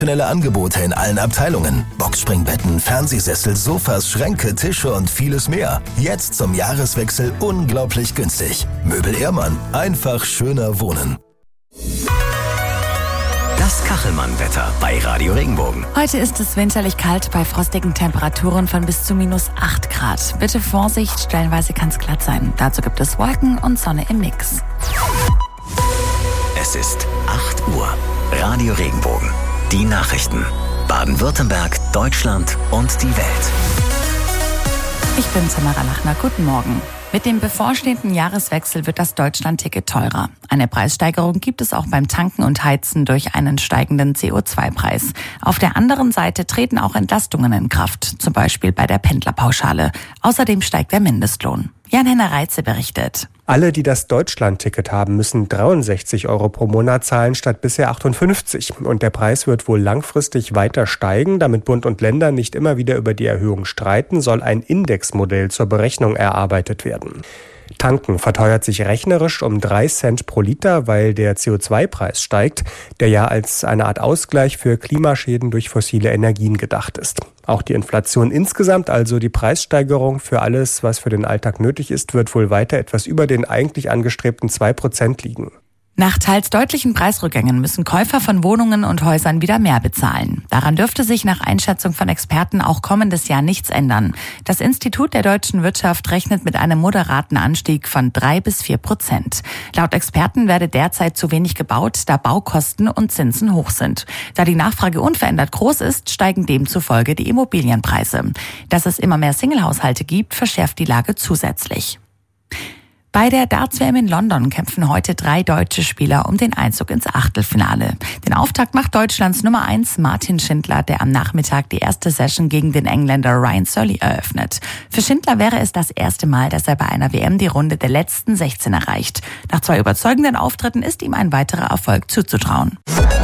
Schnelle Angebote in allen Abteilungen. Boxspringbetten, Fernsehsessel, Sofas, Schränke, Tische und vieles mehr. Jetzt zum Jahreswechsel unglaublich günstig. Möbel Ehrmann. Einfach schöner wohnen. Das Kachelmann-Wetter bei Radio Regenbogen. Heute ist es winterlich kalt bei frostigen Temperaturen von bis zu -8 Grad. Bitte Vorsicht, stellenweise kann es glatt sein. Dazu gibt es Wolken und Sonne im Mix. Es ist 8 Uhr. Radio Regenbogen. Die Nachrichten. Baden-Württemberg, Deutschland und die Welt. Ich bin Tamara Lachner. Guten Morgen. Mit dem bevorstehenden Jahreswechsel wird das Deutschland-Ticket teurer. Eine Preissteigerung gibt es auch beim Tanken und Heizen durch einen steigenden CO2-Preis. Auf der anderen Seite treten auch Entlastungen in Kraft, zum Beispiel bei der Pendlerpauschale. Außerdem steigt der Mindestlohn. Jan-Henner Reitze berichtet. Alle, die das Deutschland-Ticket haben, müssen 63 € pro Monat zahlen statt bisher 58. Und der Preis wird wohl langfristig weiter steigen. Damit Bund und Länder nicht immer wieder über die Erhöhung streiten, soll ein Indexmodell zur Berechnung erarbeitet werden. Tanken verteuert sich rechnerisch um 3 Cent pro Liter, weil der CO2-Preis steigt, der ja als eine Art Ausgleich für Klimaschäden durch fossile Energien gedacht ist. Auch die Inflation insgesamt, also die Preissteigerung für alles, was für den Alltag nötig ist, wird wohl weiter etwas über den eigentlich angestrebten 2% liegen. Nach teils deutlichen Preisrückgängen müssen Käufer von Wohnungen und Häusern wieder mehr bezahlen. Daran dürfte sich nach Einschätzung von Experten auch kommendes Jahr nichts ändern. Das Institut der deutschen Wirtschaft rechnet mit einem moderaten Anstieg von 3-4%. Laut Experten werde derzeit zu wenig gebaut, da Baukosten und Zinsen hoch sind. Da die Nachfrage unverändert groß ist, steigen demzufolge die Immobilienpreise. Dass es immer mehr Singlehaushalte gibt, verschärft die Lage zusätzlich. Bei der Darts-WM in London kämpfen heute 3 deutsche Spieler um den Einzug ins Achtelfinale. Den Auftakt macht Deutschlands Nummer 1 Martin Schindler, der am Nachmittag die erste Session gegen den Engländer Ryan Searle eröffnet. Für Schindler wäre es das erste Mal, dass er bei einer WM die Runde der letzten 16 erreicht. Nach 2 überzeugenden Auftritten ist ihm ein weiterer Erfolg zuzutrauen.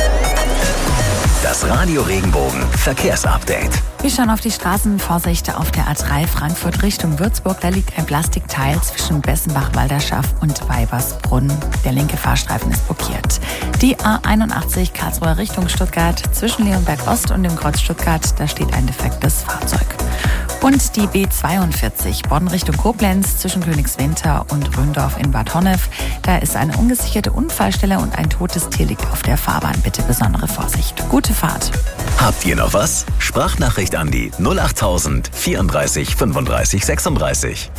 Das Radio Regenbogen Verkehrsupdate. Wir schauen auf die Straßen. Vorsicht auf der A3 Frankfurt Richtung Würzburg. Da liegt ein Plastikteil zwischen Bessenbach-Walderschaff und Weibersbrunn. Der linke Fahrstreifen ist blockiert. Die A81 Karlsruhe Richtung Stuttgart zwischen Leonberg Ost und dem Kreuz Stuttgart. Da steht ein defektes Fahrzeug. Und die B42 Bonn Richtung Koblenz zwischen Königswinter und Röndorf in Bad Honnef. Da ist eine ungesicherte Unfallstelle und ein totes Tier liegt auf der Fahrbahn. Bitte besondere Vorsicht. Gute Fahrt. Habt ihr noch was? Sprachnachricht an die 08000 34 35 36.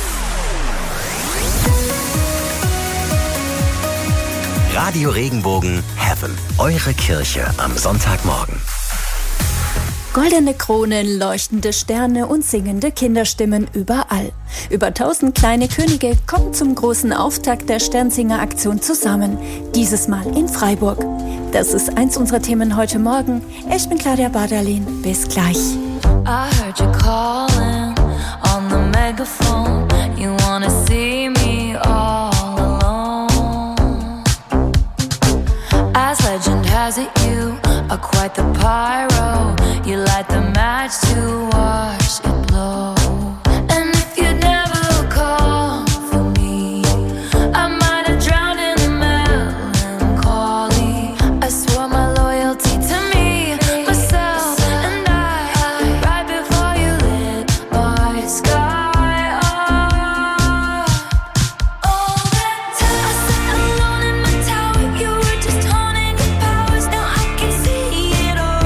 Radio Regenbogen Heaven. Eure Kirche am Sonntagmorgen. Goldene Kronen, leuchtende Sterne und singende Kinderstimmen überall. Über 1000 kleine Könige kommen zum großen Auftakt der Sternsinger-Aktion zusammen. Dieses Mal in Freiburg. Das ist eins unserer Themen heute Morgen. Ich bin Claudia Baderlin. Bis gleich. I heard you calling on the megaphone. You wanna see me all alone. As legend has it, you are quite the pyro. You light the match to watch it blow. And if you'd never call for me, I might have drowned in the melancholy. I swore my loyalty to me, myself, and I, right before you lit my sky up. All that time I sat alone in my tower, you were just honing your powers. Now I can see it all.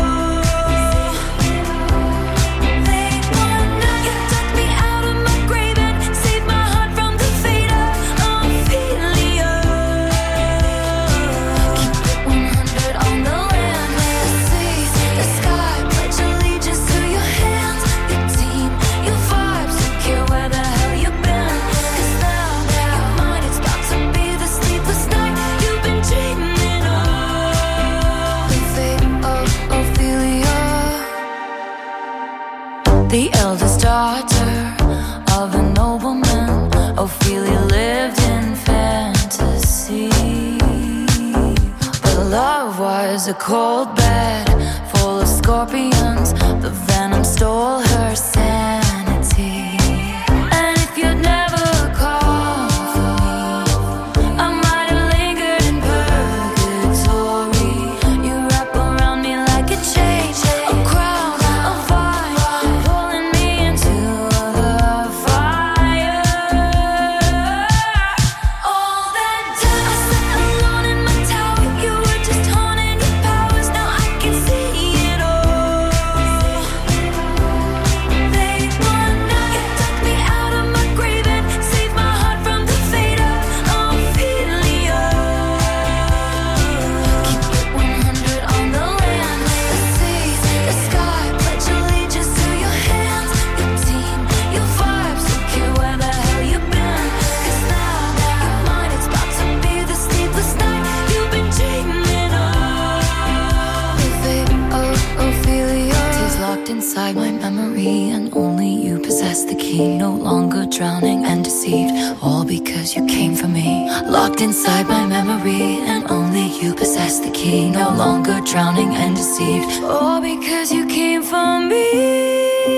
The eldest daughter of a nobleman, Ophelia lived in fantasy. But love was a cold bed full of scorpions. The venom stole her sanity. And if you'd never called for me, I might have lingered in purgatory. You wrap around me like a inside my memory, and only you possess the key. No longer drowning and deceived, all because you came for me. Locked inside my memory, and only you possess the key. No longer drowning and deceived, all because you came for me.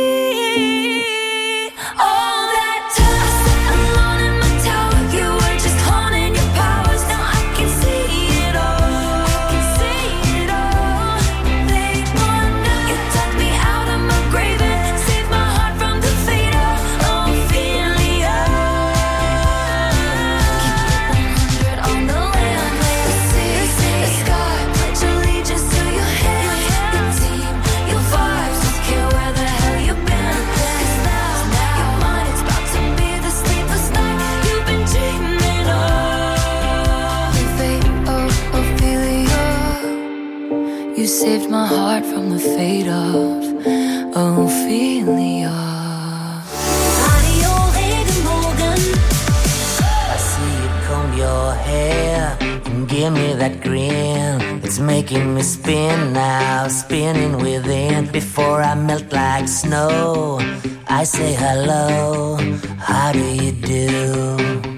Saved my heart from the fate of Ophelia. Radio Regenbogen. I see you comb your hair and give me that grin. It's making me spin now, spinning within. Before I melt like snow, I say hello, how do you do?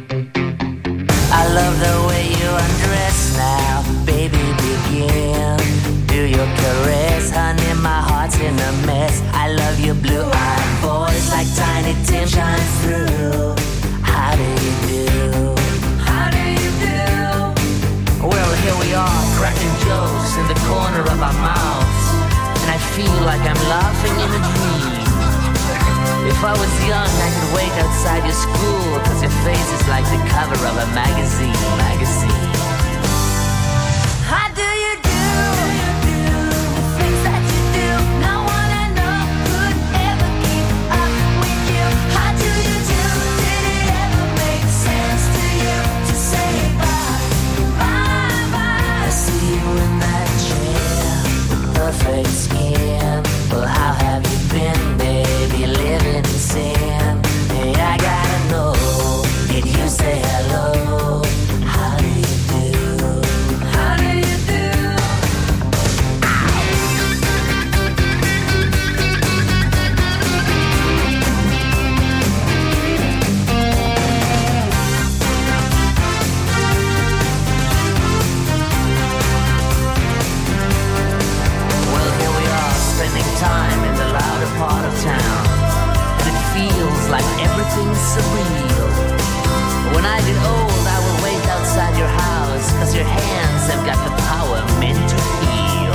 I love the way you undress now, baby, begin. Do your caress, honey, my heart's in a mess. I love your blue-eyed voice like Tiny Tim shines through. How do you do? How do you do? Well, here we are, cracking jokes in the corner of our mouths, and I feel like I'm laughing in a dream. If I was young, I could wait outside your school, 'cause your face is like the cover of a magazine. How do you do? The things that you do, no one I know could ever keep up with you. How do you do? Did it ever make sense to you to say bye, bye, bye? I see you in that chair with perfect skin. Well, how have you been, baby, living in sin? Hey, I gotta know, did you say hello? How do you do? How do you do? Well, here we are, spending time in the louder part of town, and it feels like everything's surreal. When I get old, I will wait outside your house, 'cause your hands have got the power meant to heal.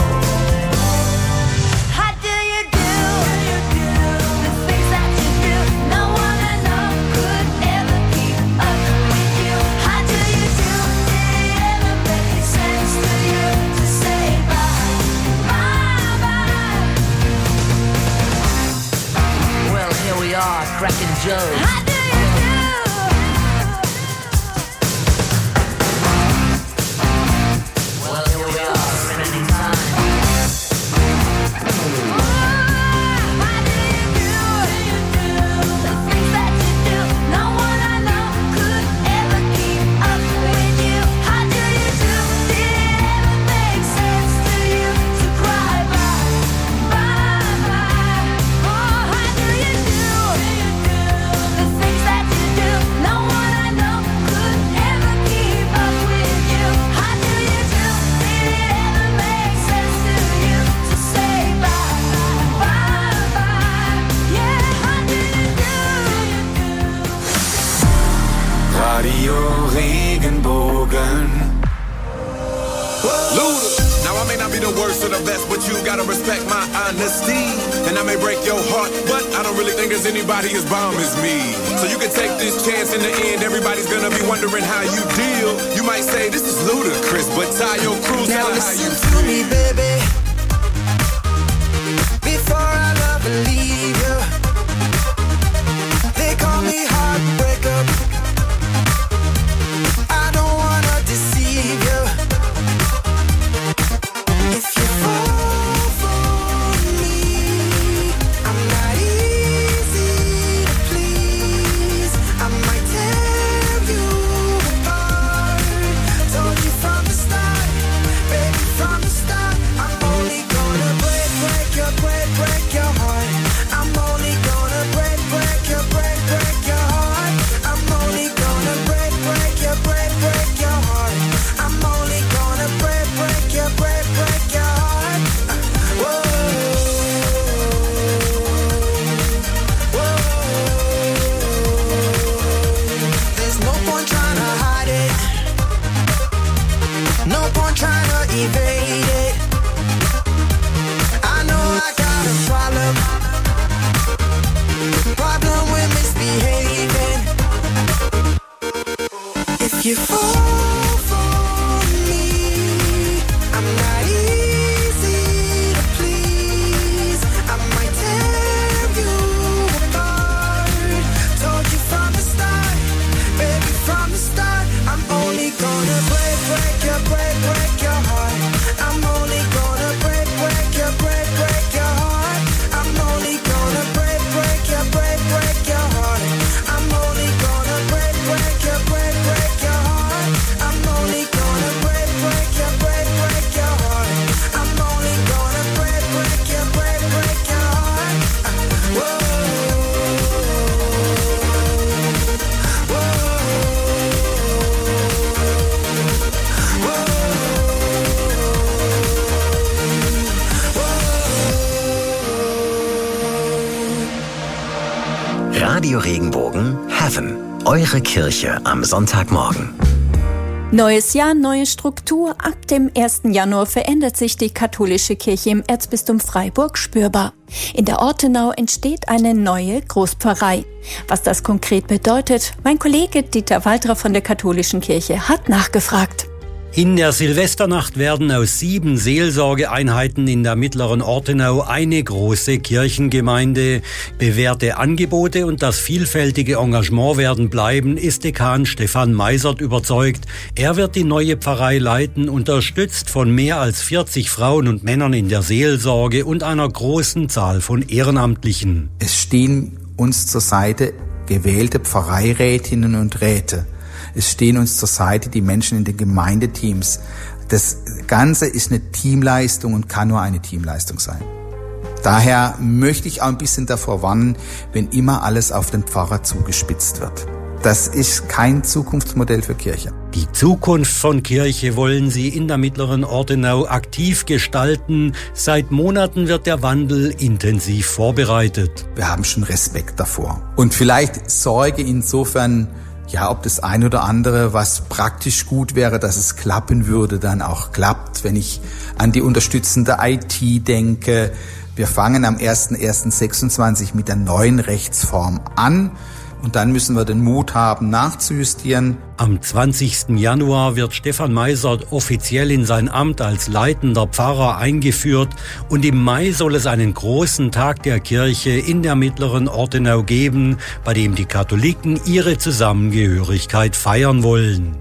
How do you do? The things that you do, no one I know could ever keep up with you. How do you do? Did it ever make sense to you to say bye, bye, bye? Well, here we are, cracking jokes. How do you do? Well, here we are, spending time. How do you do? The things that you do, no one I know could ever keep up with you. How do you do? Did it ever make sense to you to cry bye, bye, bye? Oh, how do you do? The things that you do, no one I know could ever keep up with you. How do you do? Did it ever make sense to you to say bye, bye, bye? Yeah, how do you do? Radio Regenbogen. Luda. Now I may not be the worst or the best, but you gotta respect my honesty. And I may break your heart, but I don't really think there's anybody as bomb as me. So you can take this chance. In the end, everybody's gonna be wondering how you deal. You might say this is ludicrous, but tie your cruise. Now how listen you to me, baby. Before I love and leave you, they call me heartbreaker. I don't wanna deceive you. If you fall for me, I'm not easy to please. I might tear you apart. Told you from the start, baby, from the start, I Radio Regenbogen Heaven. Eure Kirche am Sonntagmorgen. Neues Jahr, neue Struktur. Ab dem 1. Januar verändert sich die katholische Kirche im Erzbistum Freiburg spürbar. In der Ortenau entsteht eine neue Großpfarrei. Was das konkret bedeutet, mein Kollege Dieter Walterer von der katholischen Kirche hat nachgefragt. In der Silvesternacht werden aus 7 Seelsorgeeinheiten in der mittleren Ortenau eine große Kirchengemeinde. Bewährte Angebote und das vielfältige Engagement werden bleiben, ist Dekan Stefan Meisert überzeugt. Er wird die neue Pfarrei leiten, unterstützt von mehr als 40 Frauen und Männern in der Seelsorge und einer großen Zahl von Ehrenamtlichen. Es stehen uns zur Seite gewählte Pfarreirätinnen und Räte. Es stehen uns zur Seite die Menschen in den Gemeindeteams. Das Ganze ist eine Teamleistung und kann nur eine Teamleistung sein. Daher möchte ich auch ein bisschen davor warnen, wenn immer alles auf den Pfarrer zugespitzt wird. Das ist kein Zukunftsmodell für Kirche. Die Zukunft von Kirche wollen sie in der mittleren Ortenau aktiv gestalten. Seit Monaten wird der Wandel intensiv vorbereitet. Wir haben schon Respekt davor. Und vielleicht Sorge insofern, ob das ein oder andere, was praktisch gut wäre, dass es klappen würde, dann auch klappt. Wenn ich an die unterstützende IT denke, wir fangen am 01.01.26 mit der neuen Rechtsform an. Und dann müssen wir den Mut haben, nachzujustieren. Am 20. Januar wird Stefan Meisert offiziell in sein Amt als leitender Pfarrer eingeführt. Und im Mai soll es einen großen Tag der Kirche in der mittleren Ortenau geben, bei dem die Katholiken ihre Zusammengehörigkeit feiern wollen.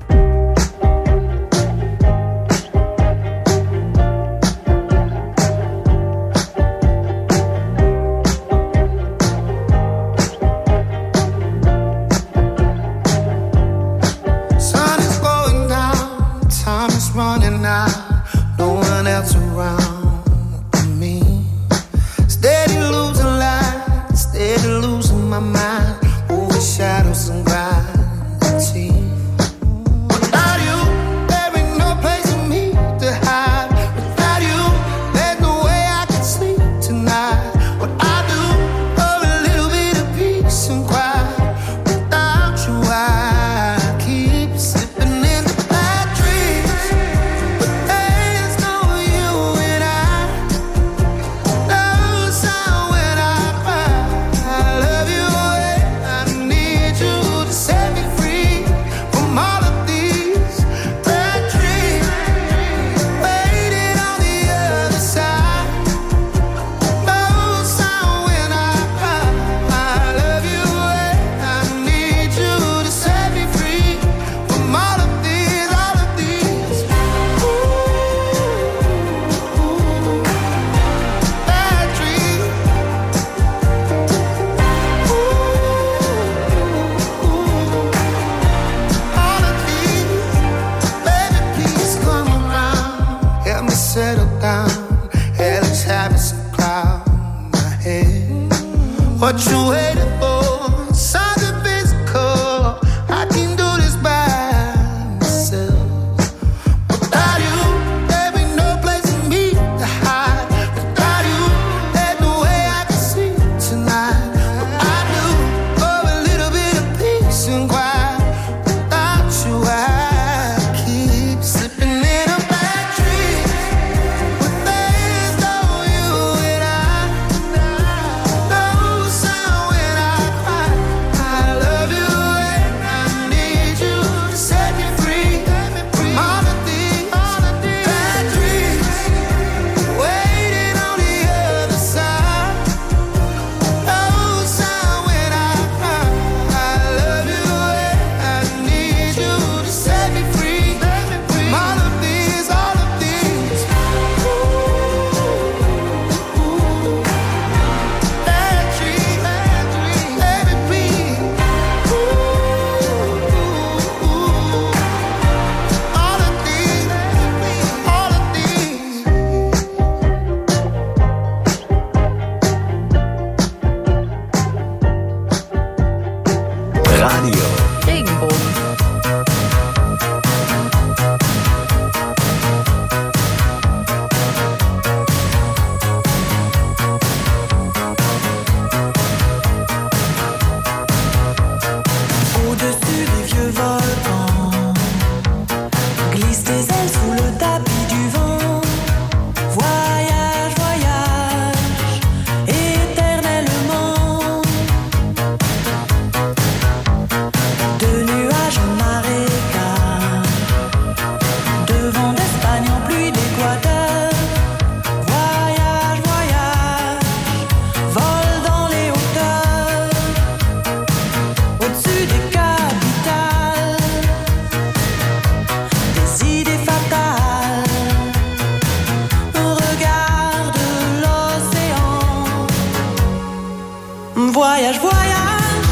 When I Voyage, voyage.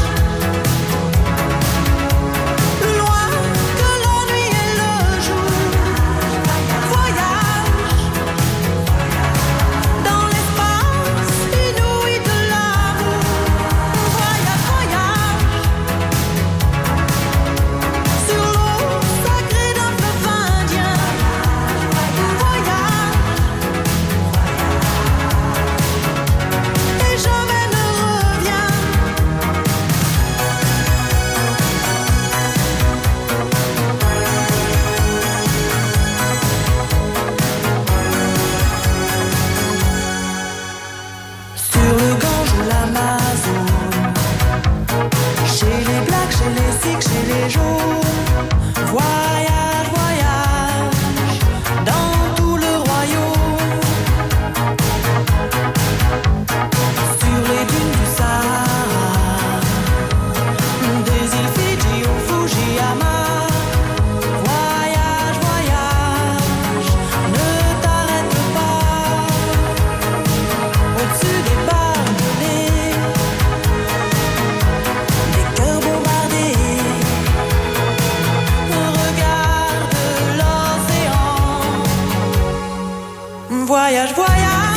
Voyage, voyage.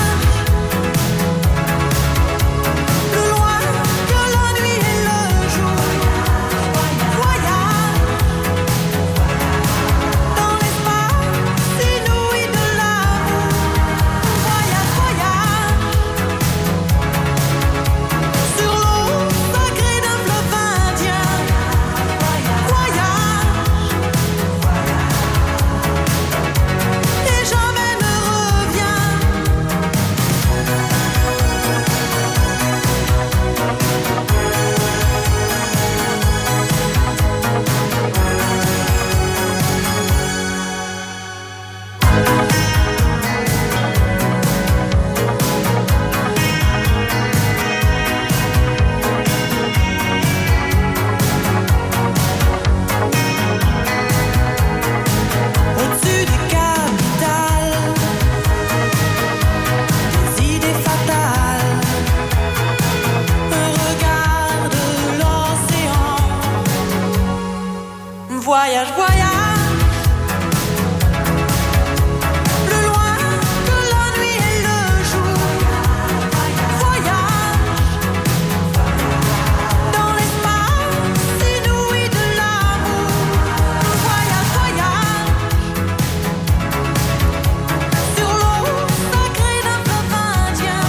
Voyage, voyage. Plus loin que la nuit et le jour. Voyage. Dans l'espace inouï de l'amour. Voyage, voyage. Sur l'eau sacrée d'un fleuve indien.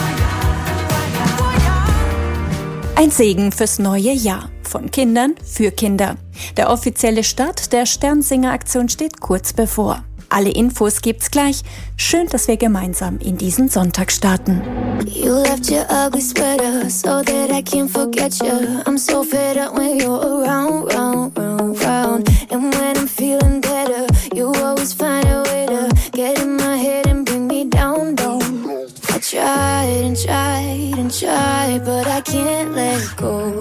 Voyage. Ein Segen fürs neue Jahr. Von Kindern für Kinder. Der offizielle Start der Sternsinger-Aktion steht kurz bevor. Alle Infos gibt's gleich. Schön, dass wir gemeinsam in diesen Sonntag starten. You left your ugly sweater so that I can't forget you. I'm so fed up when you're around, round, round, round. And when I'm feeling better, you always find a way to get in my head and bring me down, down. I tried and tried and tried, but I can't let go.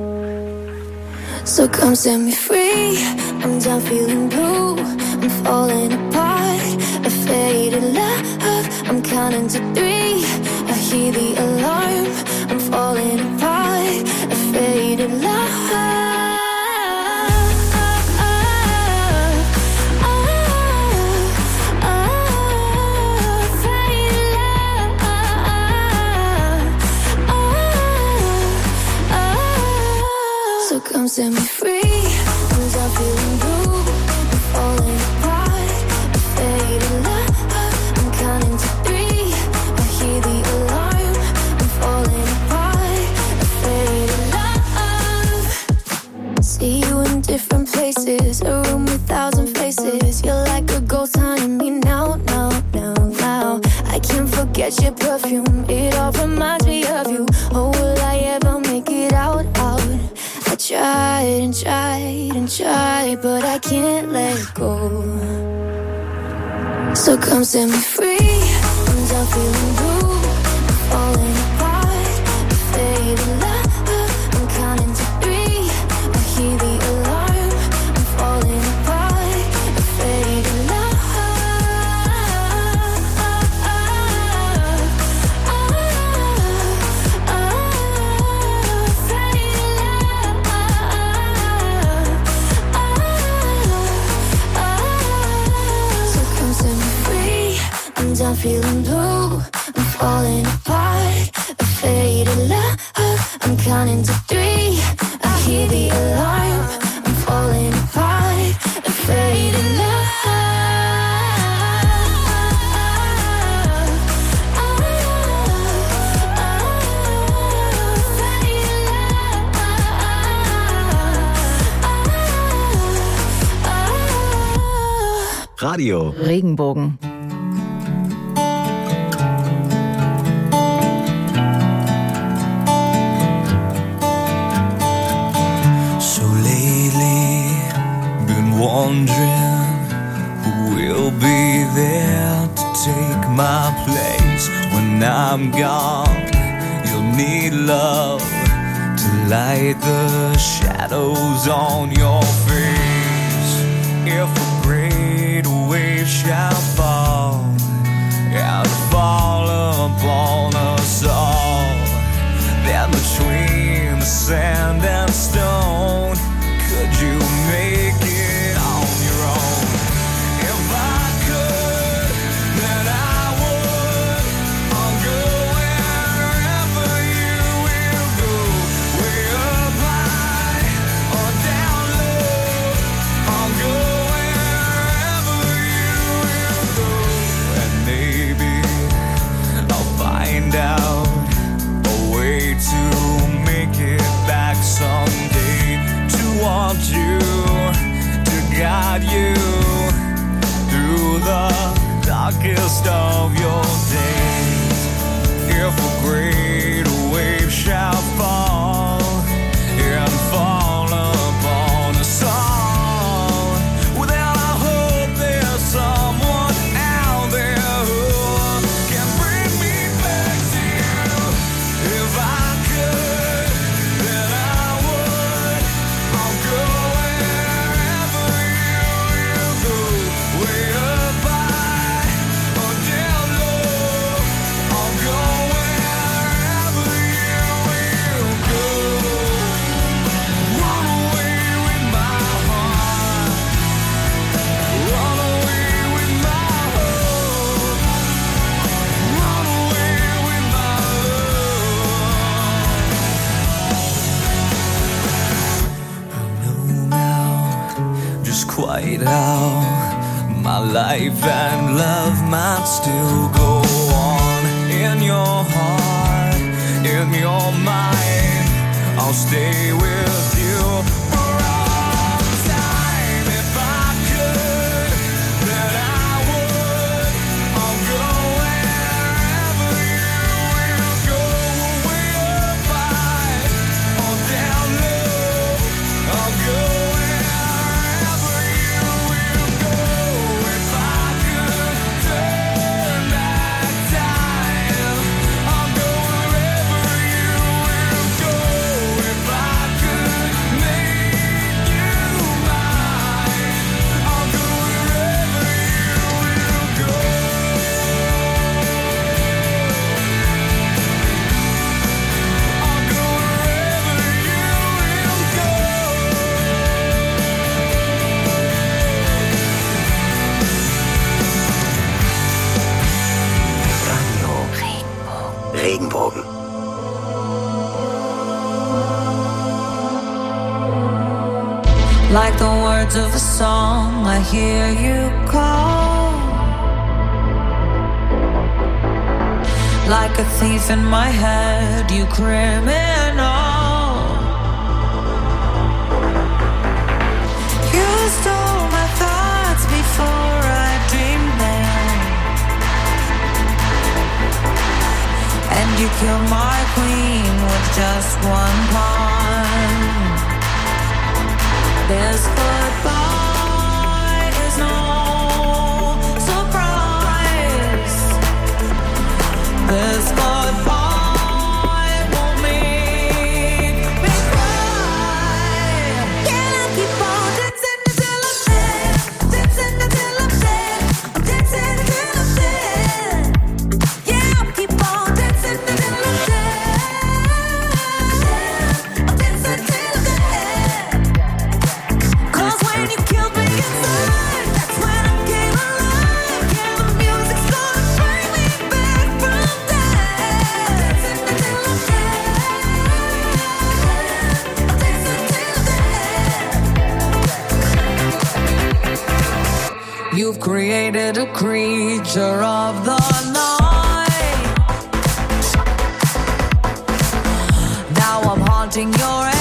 So come set me free, I'm done feeling blue, I'm falling apart, a faded love, I'm counting to 3, I hear the alarm, I'm falling apart, a faded love. So come set me free, 'cause I'm feeling blue, I'm falling apart, a faded love, I'm counting to 3, I hear the alarm, I'm falling apart, a faded love. See you in different places, a room with 1,000 faces, you're like a ghost haunting me now, now, now, now. I can't forget your perfume, it all reminds me of you, oh will I ever make it out, out. I tried and tried and tried, but I can't let go. So come set me free, I'm done feeling blue, I'm falling apart, a faded love, I'm counting to 3, I hear the alarm, I'm falling apart, a faded love. counting to 3. I hear the alarm. I'm falling apart, afraid of love. Radio Regenbogen. So lately, been wondering who will be there to take my place when I'm gone. You'll need love to light the shadows on your face. If a great wave shall fall and fall upon us all, then between the sand and stone, could you make it on your own? If I could, then I would. I'll go wherever you will go, way up high or down low. I'll go wherever you will go, and maybe I'll find out a way to make it back someday, to want you, to guide you through the darkest of your days. If a great wave shall fall and fall upon us all, well then I hope there's someone out there who can bring me back to you. If I could, then I would. I'll go wherever you will go, way up high or down low. I'll go wherever you will go. Run away with my heart, run away with my hope, run away with my love. I know now just quite how my life and love might still go on. In your heart, in your mind, I'll stay with you for all time. If I could, then I would. I'll go wherever you will go, way up high or down low. I'll go wherever you will go. If I could turn back time, I'll go wherever you will go. If I could make you mine, I'll go wherever you will go. I'll go wherever you will go. Regenbogen. Like the words of a song, I hear you call. Like a thief in my head, you criminal. You stole my thoughts before I dreamed them, and you killed my queen with just one pawn. This goodbye is no surprise. This goodbye won't make me cry. Can I keep on dancing until I'm dead? Dancing until I'm dead. I'm dancing until I'm dead. Yeah, I'll keep on dancing until I'm dead. I'm dancing till I'm dead. 'Cause created a creature of the night. Now I'm haunting your